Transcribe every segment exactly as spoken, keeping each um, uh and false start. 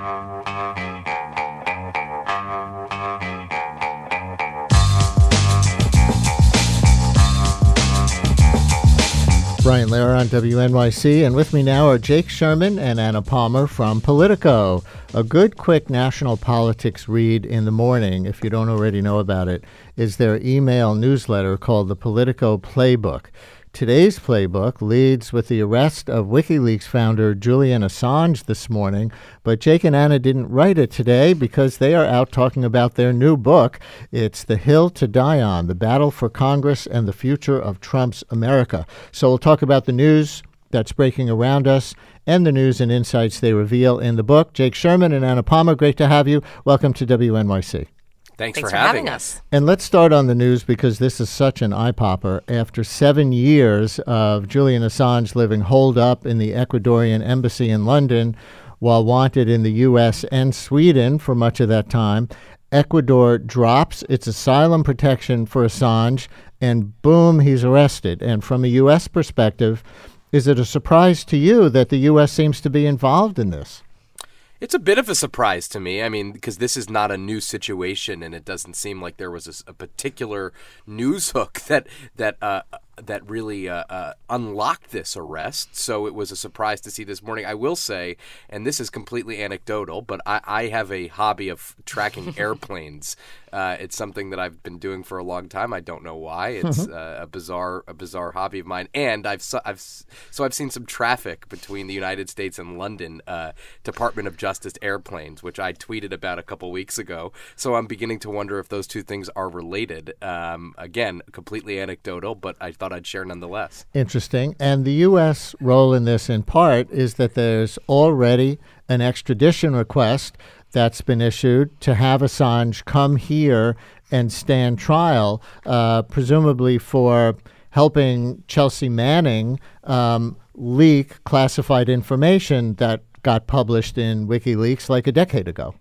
Brian Lehrer on W N Y C, and with me now are Jake Sherman and Anna Palmer from Politico. A good, quick national politics read in the morning, if you don't already know about it, is their email newsletter called the Politico Playbook. Today's playbook leads with the arrest of WikiLeaks founder Julian Assange this morning, but Jake and Anna didn't write it today because they are out talking about their new book. It's The Hill to Die On, The Battle for Congress and the Future of Trump's America. So we'll talk about the news that's breaking around us and the news and insights they reveal in the book. Jake Sherman and Anna Palmer, great to have you. Welcome to W N Y C. Thanks, Thanks for, for having, having us. us. And let's start on the news because this is such an eye-popper. After seven years of Julian Assange living holed up in the Ecuadorian embassy in London while wanted in the U S and Sweden for much of that time, Ecuador drops its asylum protection for Assange, and boom, he's arrested. And from a U S perspective, is it a surprise to you that the U S seems to be involved in this? It's a bit of a surprise to me. I mean, because this is not a new situation, and it doesn't seem like there was a, a particular news hook that that uh, that really uh, uh, unlocked this arrest. So it was a surprise to see this morning. I will say, and this is completely anecdotal, but I, I have a hobby of tracking airplanes. Uh, it's something that I've been doing for a long time. I don't know why. It's uh, a bizarre, a bizarre hobby of mine. And I've, I've, so I've seen some traffic between the United States and London uh, Department of Justice airplanes, which I tweeted about a couple weeks ago. So I'm beginning to wonder if those two things are related. Um, again, completely anecdotal, but I thought I'd share nonetheless. Interesting. And the U S role in this, in part, is that there's already an extradition request that's been issued to have Assange come here and stand trial, uh, presumably for helping Chelsea Manning um, leak classified information that got published in WikiLeaks like a decade ago.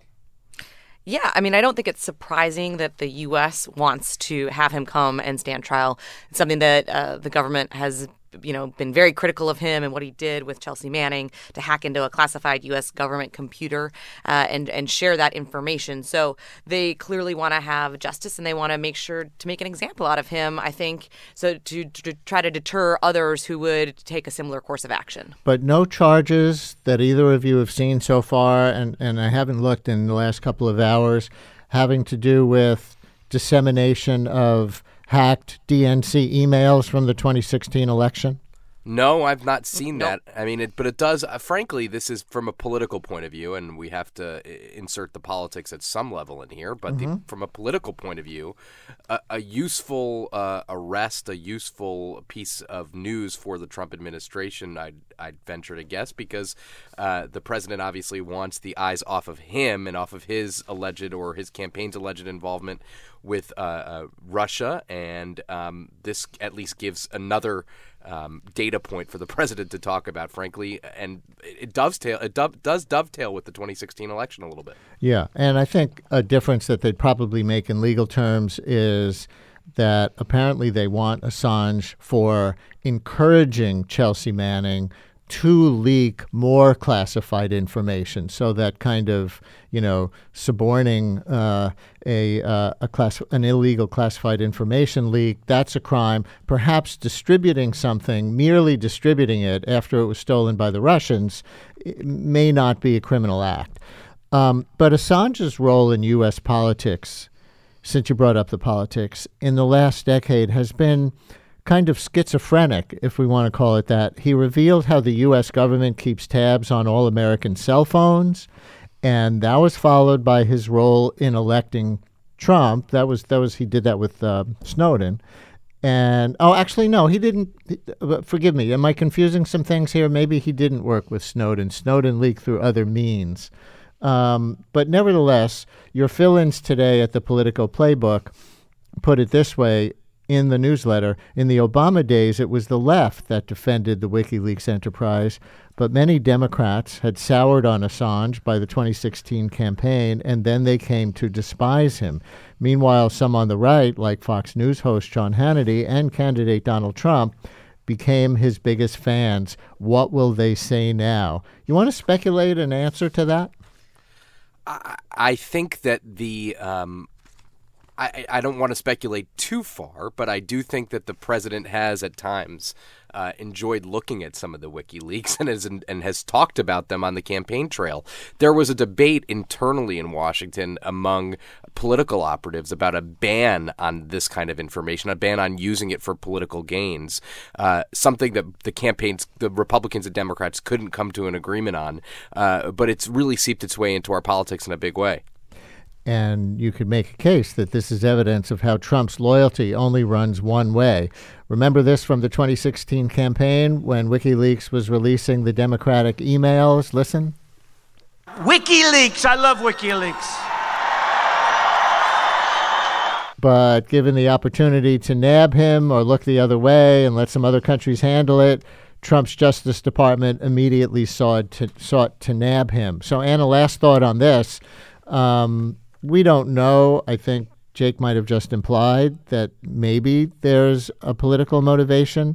Yeah, I mean, I don't think it's surprising that the U S wants to have him come and stand trial. It's something that uh, the government has, you know, been very critical of him and what he did with Chelsea Manning to hack into a classified U S government computer uh, and and share that information. So they clearly want to have justice, and they want to make sure to make an example out of him, I think, so to, to try to deter others who would take a similar course of action. But no charges that either of you have seen so far, and, and I haven't looked in the last couple of hours, having to do with dissemination of hacked D N C emails from the twenty sixteen election? No, I've not seen Nope. that. I mean, it, but it does. Uh, frankly, this is from a political point of view, and we have to uh, insert the politics at some level in here. But Mm-hmm. the, from a political point of view, a, a useful uh, arrest, a useful piece of news for the Trump administration, I'd, I'd venture to guess, because uh, the president obviously wants the eyes off of him and off of his alleged or his campaign's alleged involvement with uh, uh, Russia, and um, this at least gives another um, data point for the president to talk about, frankly, and it dovetail it do, does dovetail with the twenty sixteen election a little bit. Yeah, and I think a difference that they'd probably make in legal terms is that apparently they want Assange for encouraging Chelsea Manning to leak more classified information, so that kind of, you know, suborning uh, a uh, a class an illegal classified information leak, that's a crime. Perhaps distributing something, merely distributing it after it was stolen by the Russians, it may not be a criminal act. Um, but Assange's role in U S politics, since you brought up the politics, in the last decade has been kind of schizophrenic, if we want to call it that. He revealed how the U S government keeps tabs on all American cell phones, and that was followed by his role in electing Trump. That was that was he did that with uh, Snowden. And oh, actually, no, he didn't. Uh, forgive me. Am I confusing some things here? Maybe he didn't work with Snowden. Snowden leaked through other means. Um, but nevertheless, your fill-ins today at the Politico Playbook put it this way in the newsletter: in the Obama days, it was the left that defended the WikiLeaks enterprise, but many Democrats had soured on Assange by the twenty sixteen campaign, and then they came to despise him. Meanwhile, some on the right, like Fox News host John Hannity and candidate Donald Trump, became his biggest fans. What will they say now? You want to speculate an answer to that? I, I think that the um, I, I don't want to speculate too far, but I do think that the president has at times uh, enjoyed looking at some of the WikiLeaks and has and has talked about them on the campaign trail. There was a debate internally in Washington among political operatives about a ban on this kind of information, a ban on using it for political gains, uh, something that the campaigns, the Republicans and Democrats couldn't come to an agreement on, uh, but it's really seeped its way into our politics in a big way. And you could make a case that this is evidence of how Trump's loyalty only runs one way. Remember this from the twenty sixteen campaign when WikiLeaks was releasing the Democratic emails? Listen. WikiLeaks. I love WikiLeaks. But given the opportunity to nab him or look the other way and let some other countries handle it, Trump's Justice Department immediately sought to, sought to nab him. So, Anna, last thought on this. Um, we don't know. I think Jake might have just implied that maybe there's a political motivation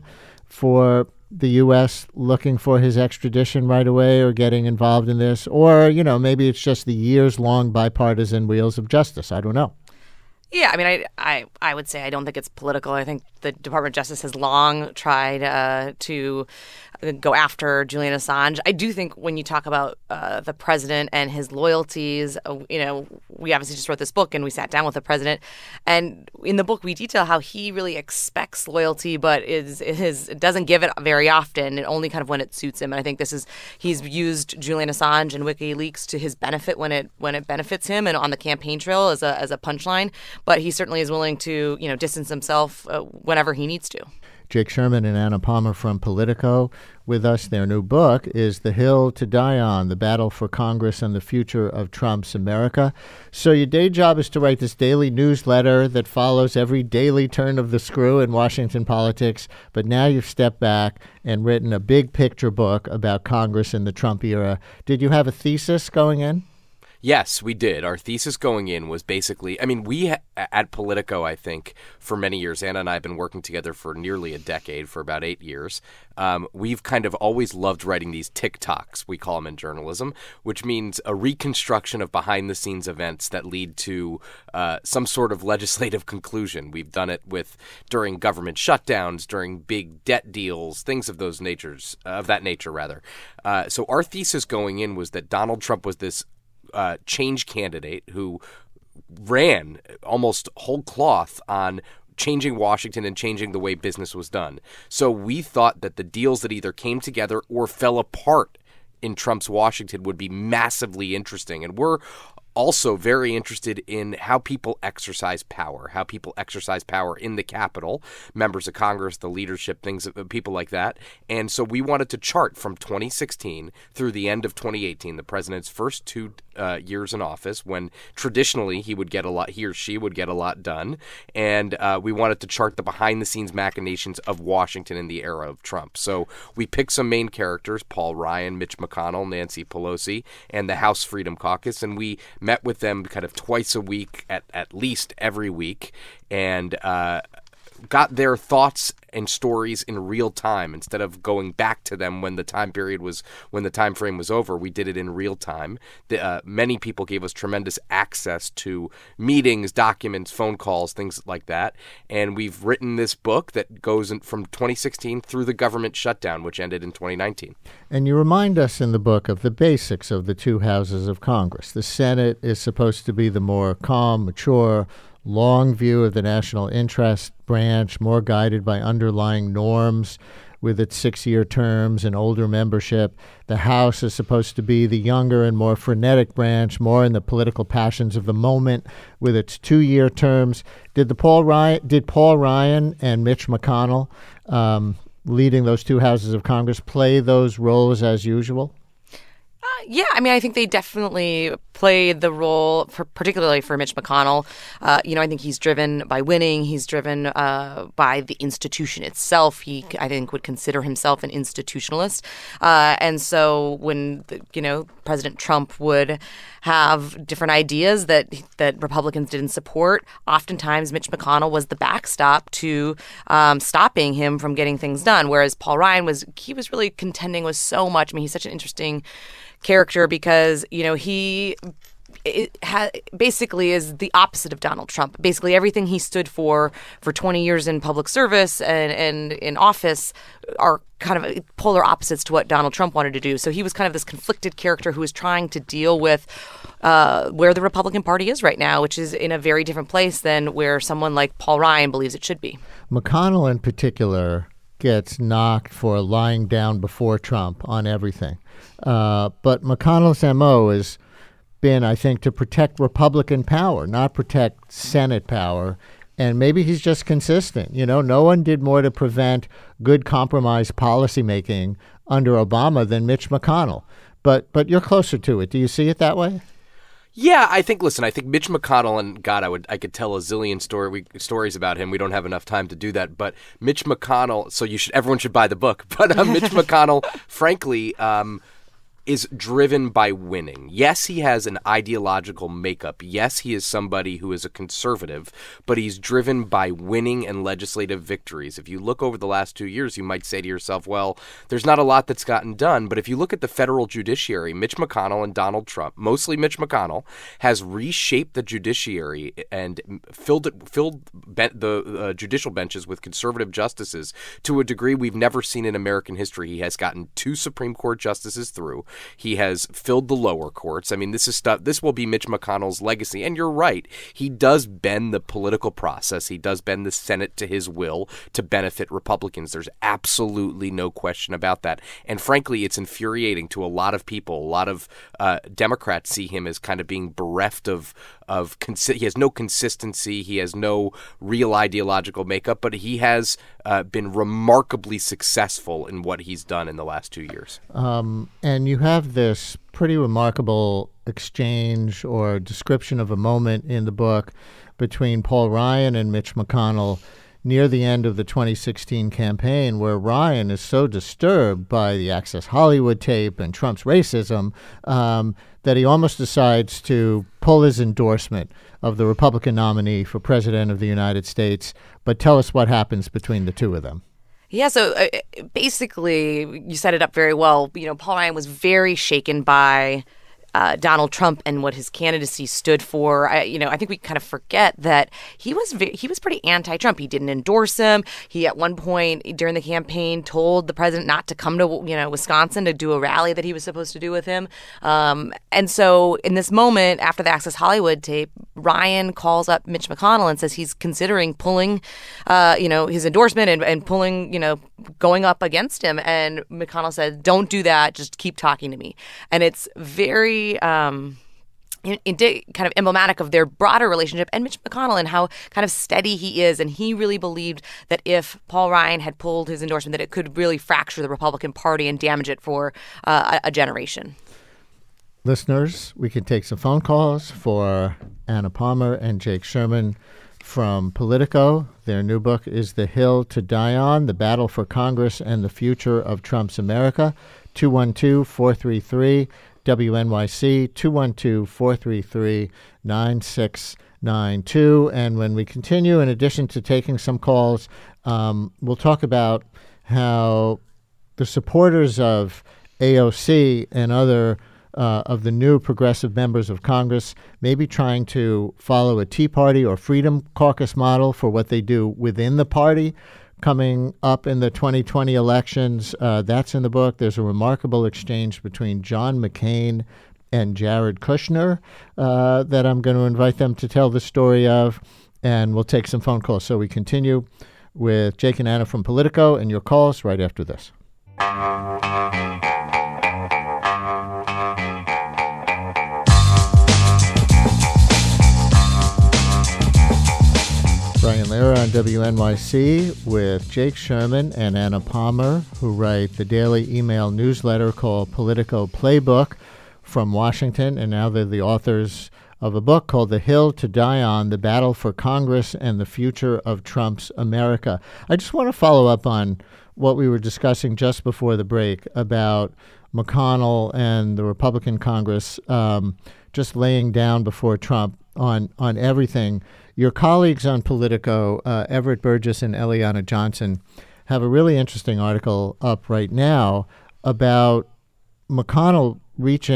for the U S looking for his extradition right away or getting involved in this. Or, you know, maybe it's just the years-long bipartisan wheels of justice. I don't know. Yeah, I mean, I, I, I would say I don't think it's political. I think the Department of Justice has long tried uh, to go after Julian Assange. I do think when you talk about uh, the president and his loyalties, uh, you know, we obviously just wrote this book and we sat down with the president. And in the book, we detail how he really expects loyalty, but is, is doesn't give it very often, and only kind of when it suits him. And I think this is he's used Julian Assange and WikiLeaks to his benefit when it when it benefits him and on the campaign trail as a as a punchline. But he certainly is willing to, you know, distance himself uh, whenever he needs to. Jake Sherman and Anna Palmer from Politico with us. Their new book is The Hill to Die On, The Battle for Congress and the Future of Trump's America. So your day job is to write this daily newsletter that follows every daily turn of the screw in Washington politics, but now you've stepped back and written a big picture book about Congress in the Trump era. Did you have a thesis going in? Yes, we did. Our thesis going in was basically, I mean, we ha- at Politico, I think, for many years, Anna and I have been working together for nearly a decade, for about eight years. Um, we've kind of always loved writing these TikToks, we call them in journalism, which means a reconstruction of behind-the-scenes events that lead to uh, some sort of legislative conclusion. We've done it with during government shutdowns, during big debt deals, things of those natures, uh, of that nature, rather. Uh, so our thesis going in was that Donald Trump was this Uh, change candidate who ran almost whole cloth on changing Washington and changing the way business was done. So we thought that the deals that either came together or fell apart in Trump's Washington would be massively interesting. And we're also very interested in how people exercise power, how people exercise power in the Capitol, members of Congress, the leadership, things, people like that. And so we wanted to chart from twenty sixteen through the end of twenty eighteen, the president's first two uh, years in office, when traditionally he would get a lot, he or she would get a lot done. And uh, we wanted to chart the behind-the-scenes machinations of Washington in the era of Trump. So we picked some main characters, Paul Ryan, Mitch McConnell, Nancy Pelosi, and the House Freedom Caucus, and we met with them kind of twice a week, at, at least every week, and uh, got their thoughts and stories in real time instead of going back to them when the time period was when the time frame was over. We did it in real time. The, uh, many people gave us tremendous access to meetings, documents, phone calls, things like that. And we've written this book that goes in, from twenty sixteen through the government shutdown, which ended in twenty nineteen. And you remind us in the book of the basics of the two houses of Congress. The Senate is supposed to be the more calm, mature, long view of the national interest branch, more guided by underlying norms with its six-year terms and older membership. The House is supposed to be the younger and more frenetic branch, more in the political passions of the moment with its two-year terms. Did the Paul Ryan, did Paul Ryan and Mitch McConnell, um, leading those two houses of Congress, play those roles as usual? Uh, yeah, I mean, I think they definitely played the role, for, particularly for Mitch McConnell. Uh, you know, I think he's driven by winning. He's driven uh, by the institution itself. He, I think, would consider himself an institutionalist. Uh, and so when, the, you know, President Trump would have different ideas that that Republicans didn't support, oftentimes Mitch McConnell was the backstop to um, stopping him from getting things done. Whereas Paul Ryan was, he was really contending with so much. I mean, he's such an interesting character because, you know, he it ha- basically is the opposite of Donald Trump. Basically, everything he stood for for twenty years in public service and, and in office are kind of polar opposites to what Donald Trump wanted to do. So he was kind of this conflicted character who was trying to deal with uh, where the Republican Party is right now, which is in a very different place than where someone like Paul Ryan believes it should be. McConnell, in particular, gets knocked for lying down before Trump on everything. Uh, but McConnell's M O has been, I think, to protect Republican power, not protect Senate power. And maybe he's just consistent. You know, no one did more to prevent good compromise policymaking under Obama than Mitch McConnell. But but you're closer to it. Do you see it that way? Yeah, I think. Listen, I think Mitch McConnell, and God, I would I could tell a zillion story we, stories about him. We don't have enough time to do that. But Mitch McConnell. So you should everyone should buy the book. But uh, Mitch McConnell, frankly. Um, is driven by winning. Yes, he has an ideological makeup. Yes, he is somebody who is a conservative, but he's driven by winning and legislative victories. If you look over the last two years, you might say to yourself, well, there's not a lot that's gotten done. But if you look at the federal judiciary, Mitch McConnell and Donald Trump, mostly Mitch McConnell, has reshaped the judiciary and filled it, filled be- the uh, judicial benches with conservative justices to a degree we've never seen in American history. He has gotten two Supreme Court justices through. He has filled the lower courts. I mean, this is stuff. This will be Mitch McConnell's legacy. And you're right. He does bend the political process. He does bend the Senate to his will to benefit Republicans. There's absolutely no question about that. And frankly, it's infuriating to a lot of people. A lot of uh, Democrats see him as kind of being bereft of of consi- he has no consistency. He has no real ideological makeup, but he has uh, been remarkably successful in what he's done in the last two years. Um, and you have this pretty remarkable exchange or description of a moment in the book between Paul Ryan and Mitch McConnell near the end of the twenty sixteen campaign, where Ryan is so disturbed by the Access Hollywood tape and Trump's racism um, that he almost decides to pull his endorsement of the Republican nominee for president of the United States. But tell us what happens between the two of them. Yeah, so uh, basically, you set it up very well. You know, Paul Ryan was very shaken by Uh, Donald Trump and what his candidacy stood for. I, you know, I think we kind of forget that he was ve- he was pretty anti-Trump. He didn't endorse him. He at one point during the campaign told the president not to come to you know Wisconsin to do a rally that he was supposed to do with him. Um, and so in this moment after the Access Hollywood tape, Ryan calls up Mitch McConnell and says he's considering pulling, uh, you know, his endorsement and, and pulling, you know, going up against him. And McConnell said, "Don't do that. Just keep talking to me." And it's very Um, in, in, kind of emblematic of their broader relationship and Mitch McConnell and how kind of steady he is. And he really believed that if Paul Ryan had pulled his endorsement, that it could really fracture the Republican Party and damage it for uh, a, a generation. Listeners, we can take some phone calls for Anna Palmer and Jake Sherman from Politico. Their new book is The Hill to Die On, The Battle for Congress and the Future of Trump's America. two one two, four three three W N Y C, two one two, four three three, nine six nine two. And when we continue, in addition to taking some calls, um, we'll talk about how the supporters of A O C and other uh, of the new progressive members of Congress may be trying to follow a Tea Party or Freedom Caucus model for what they do within the party coming up in the twenty twenty elections. Uh, that's in the book. There's a remarkable exchange between John McCain and Jared Kushner uh, that I'm going to invite them to tell the story of, and we'll take some phone calls. So we continue with Jake and Anna from Politico and your calls right after this. Brian Lehrer on W N Y C with Jake Sherman and Anna Palmer, who write the daily email newsletter called Politico Playbook from Washington, and now they're the authors of a book called The Hill to Die On, The Battle for Congress and the Future of Trump's America. I just want to follow up on what we were discussing just before the break about McConnell and the Republican Congress um, just laying down before Trump on, on everything. Your colleagues on Politico, uh, Everett Burgess and Eliana Johnson, have a really interesting article up right now about McConnell reaching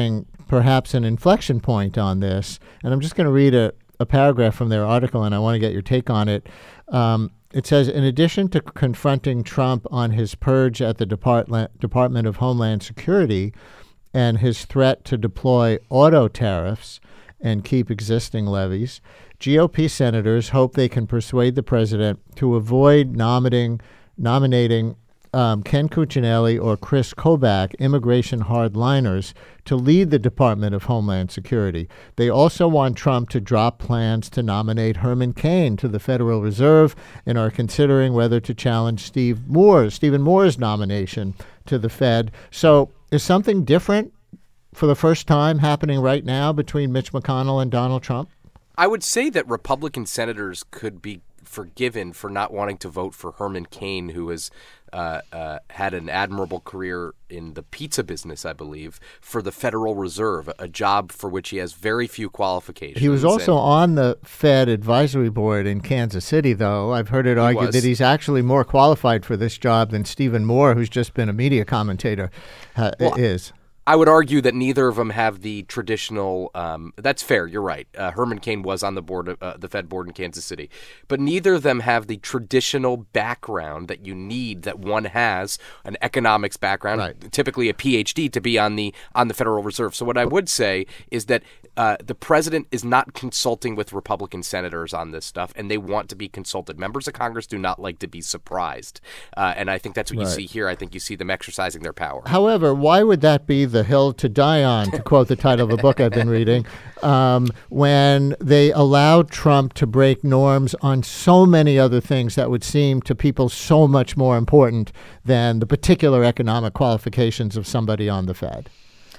perhaps an inflection point on this. And I'm just going to read a, a paragraph from their article, and I want to get your take on it. Um, it says, in addition to confronting Trump on his purge at the Department, Department of Homeland Security and his threat to deploy auto tariffs and keep existing levies, G O P senators hope they can persuade the president to avoid nominating, nominating um, Ken Cuccinelli or Chris Kobach, immigration hardliners, to lead the Department of Homeland Security. They also want Trump to drop plans to nominate Herman Cain to the Federal Reserve and are considering whether to challenge Steve Moore's, Stephen Moore's nomination to the Fed. So is something different for the first time happening right now between Mitch McConnell and Donald Trump? I would say that Republican senators could be forgiven for not wanting to vote for Herman Cain, who has uh, uh, had an admirable career in the pizza business, I believe, for the Federal Reserve, a job for which he has very few qualifications. He was also and, on the Fed advisory board in Kansas City, though. I've heard it argued was. that he's actually more qualified for this job than Stephen Moore, who's just been a media commentator, uh, well, is. I would argue that neither of them have the traditional. Um, that's fair. You're right. Uh, Herman Cain was on the board, of, uh, the Fed board in Kansas City, but neither of them have the traditional background that you need. That one has an economics background, right. typically a P H D, to be on the on the Federal Reserve. So what I would say is that uh, the president is not consulting with Republican senators on this stuff, and they want to be consulted. Members of Congress do not like to be surprised, uh, and I think that's what right. you see here. I think you see them exercising their power. However, why would that be the hill to die on, to quote the title of a book I've been reading, um, when they allowed Trump to break norms on so many other things that would seem to people so much more important than the particular economic qualifications of somebody on the Fed?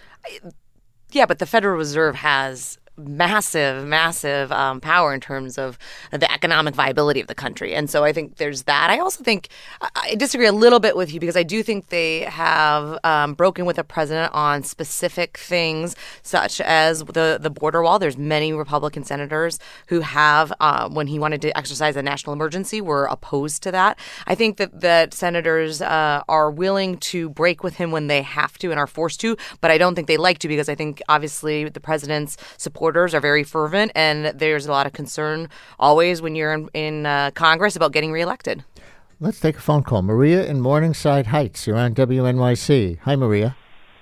Yeah, but the Federal Reserve has massive, massive um, power in terms of the economic viability of the country. And so I think there's that. I also think I, I disagree a little bit with you because I do think they have um, broken with the president on specific things, such as the, the border wall. There's many Republican senators who have, uh, when he wanted to exercise a national emergency, were opposed to that. I think that, that senators uh, are willing to break with him when they have to and are forced to, but I don't think they like to because I think obviously the president's support are very fervent, and there's a lot of concern always when you're in, in uh, Congress about getting reelected. Let's take a phone call. Maria in Morningside Heights. You're on W N Y C. Hi, Maria.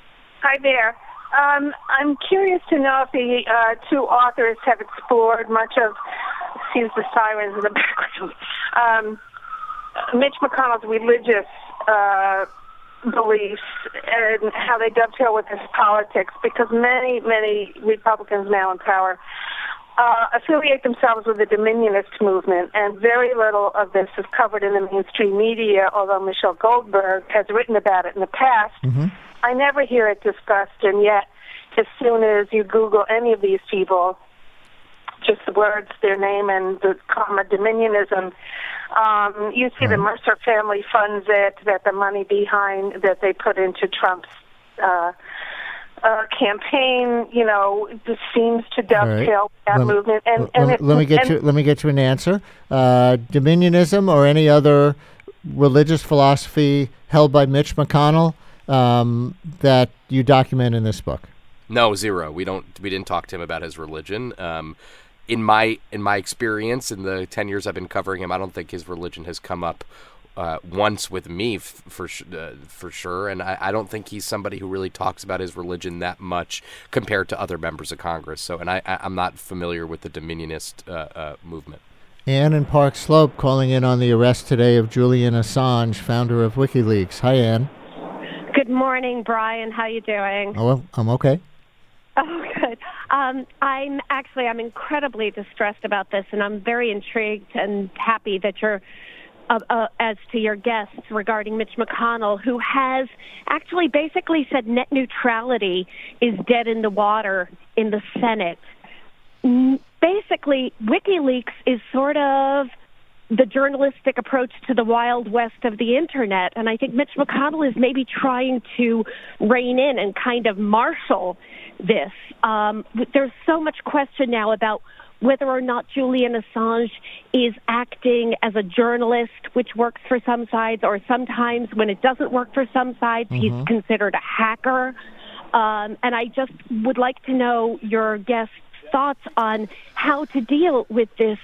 Hi there. Um, I'm curious to know if the uh, two authors have explored much of, excuse the sirens in the background, um, Mitch McConnell's religious uh beliefs and how they dovetail with his politics, because many, many Republicans now in power uh, affiliate themselves with the Dominionist movement, and very little of this is covered in the mainstream media, although Michelle Goldberg has written about it in the past. Mm-hmm. I never hear it discussed, and yet as soon as you Google any of these people, just the words, their name, and the comma Dominionism, Um, you see the Mercer family funds it, that the money behind that they put into Trump's uh, uh, campaign, you know, just seems to dovetail right. that let, movement. And, let, and let, it, let me get and, you. Let me get you an answer. Uh, Dominionism or any other religious philosophy held by Mitch McConnell um, that you document in this book? No, zero. We don't. We didn't talk to him about his religion. Um, In my in my experience, in the ten years I've been covering him, I don't think his religion has come up uh, once with me f- for uh, for sure. And I, I don't think he's somebody who really talks about his religion that much compared to other members of Congress. So, and I, I, I'm not familiar with the Dominionist uh, uh, movement. Ann in Park Slope calling in on the arrest today of Julian Assange, founder of WikiLeaks. Hi, Ann. Good morning, Brian. How you doing? Oh, I'm okay. Oh, good. Um, I'm actually, I'm incredibly distressed about this, and I'm very intrigued and happy that you're, uh, uh, as to your guests regarding Mitch McConnell, who has actually basically said net neutrality is dead in the water in the Senate. Basically, WikiLeaks is sort of the journalistic approach to the Wild West of the Internet, and I think Mitch McConnell is maybe trying to rein in and kind of marshal this. Um, there's so much question now about whether or not Julian Assange is acting as a journalist, which works for some sides, or sometimes when it doesn't work for some sides, mm-hmm. he's considered a hacker. Um, and I just would like to know your guest's thoughts on how to deal with this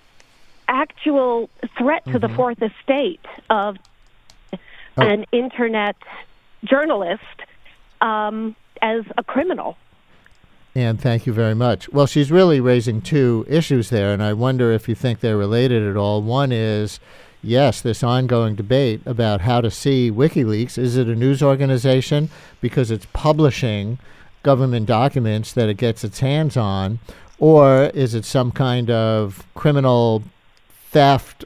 actual threat to mm-hmm. the fourth estate of oh. an internet journalist um, as a criminal. And thank you very much. Well, she's really raising two issues there, and I wonder if you think they're related at all. One is, yes, this ongoing debate about how to see WikiLeaks. Is it a news organization because it's publishing government documents that it gets its hands on, or is it some kind of criminal theft,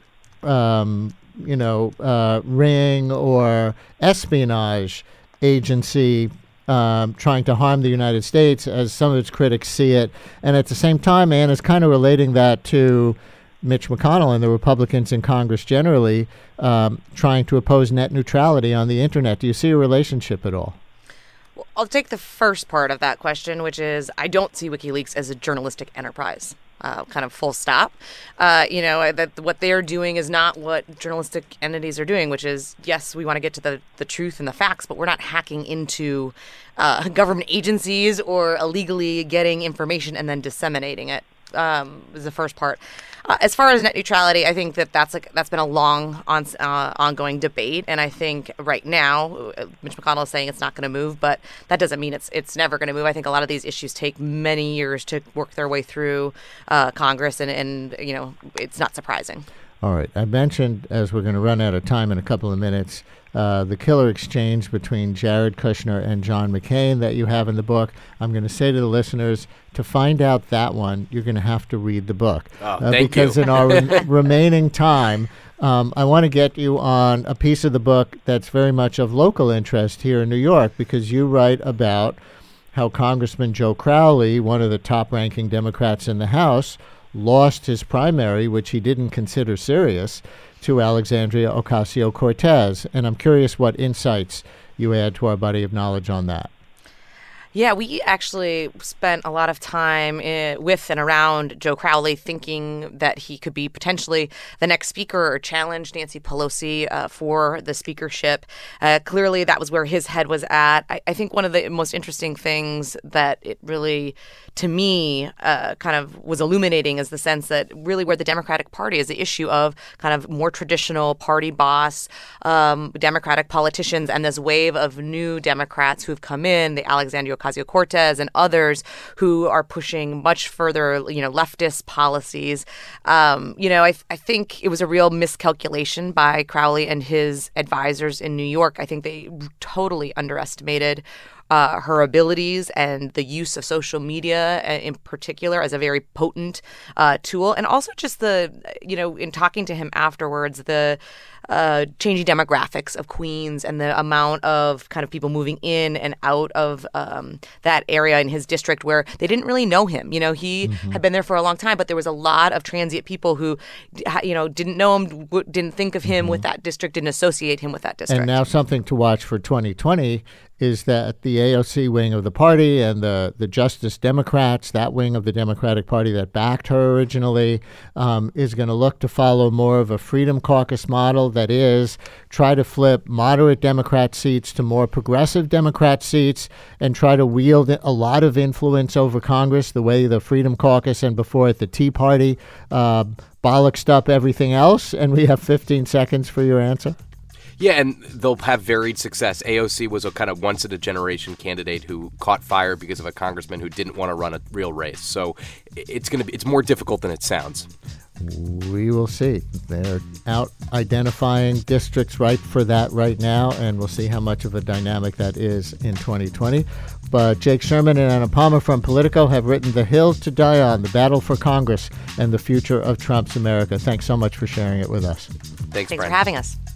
um, you know, uh, ring or espionage agency um, trying to harm the United States, as some of its critics see it? And at the same time, Ann is kind of relating that to Mitch McConnell and the Republicans in Congress generally um, trying to oppose net neutrality on the internet. Do you see a relationship at all? Well, I'll take the first part of that question, which is I don't see WikiLeaks as a journalistic enterprise. Uh, kind of full stop. Uh, you know, that what they are doing is not what journalistic entities are doing, which is, yes, we want to get to the, the truth and the facts, but we're not hacking into uh, government agencies or illegally getting information and then disseminating it. Um, is the first part. Uh, as far as net neutrality, I think that that's like that's been a long, on, uh, ongoing debate, and I think right now, Mitch McConnell is saying it's not going to move, but that doesn't mean it's it's never going to move. I think a lot of these issues take many years to work their way through uh, Congress, and, and you know it's not surprising. All right. I mentioned, as we're going to run out of time in a couple of minutes, uh, the killer exchange between Jared Kushner and John McCain that you have in the book. I'm going to say to the listeners, to find out that one, you're going to have to read the book. Oh, uh, thank because you. in our re- remaining time, um, I want to get you on a piece of the book that's very much of local interest here in New York, because you write about how Congressman Joe Crowley, one of the top-ranking Democrats in the House, lost his primary, which he didn't consider serious, to Alexandria Ocasio-Cortez. And I'm curious what insights you add to our body of knowledge on that. Yeah, we actually spent a lot of time uh, with and around Joe Crowley, thinking that he could be potentially the next speaker or challenge Nancy Pelosi uh, for the speakership. Uh, clearly, that was where his head was at. I, I think one of the most interesting things that it really, to me, uh, kind of was illuminating is the sense that really where the Democratic Party is the issue of kind of more traditional party boss um, Democratic politicians, and this wave of new Democrats who've come in, the Alexandria Ocasio-Cortez and others who are pushing much further, you know, leftist policies. Um, you know, I, th- I think it was a real miscalculation by Crowley and his advisors in New York. I think they totally underestimated Uh, her abilities and the use of social media in particular as a very potent uh, tool. And also just the, you know, in talking to him afterwards, the uh, changing demographics of Queens and the amount of kind of people moving in and out of um, that area in his district where they didn't really know him. You know, he mm-hmm. had been there for a long time, but there was a lot of transient people who, you know, didn't know him, didn't think of him mm-hmm. with that district, didn't associate him with that district. And now something to watch for twenty twenty is that the A O C wing of the party and the, the Justice Democrats, that wing of the Democratic Party that backed her originally, um, is going to look to follow more of a Freedom Caucus model, that is, try to flip moderate Democrat seats to more progressive Democrat seats and try to wield a lot of influence over Congress the way the Freedom Caucus and before it the Tea Party uh, bollocksed up everything else. And we have fifteen seconds for your answer. Yeah, and they'll have varied success. A O C was a kind of once-in-a-generation candidate who caught fire because of a congressman who didn't want to run a real race. So it's going to be it's more difficult than it sounds. We will see. They're out identifying districts ripe for that right now, and we'll see how much of a dynamic that is in twenty twenty. But Jake Sherman and Anna Palmer from Politico have written The Hill to Die On, The Battle for Congress and the Future of Trump's America. Thanks so much for sharing it with us. Thanks, Thanks Brian. for having us.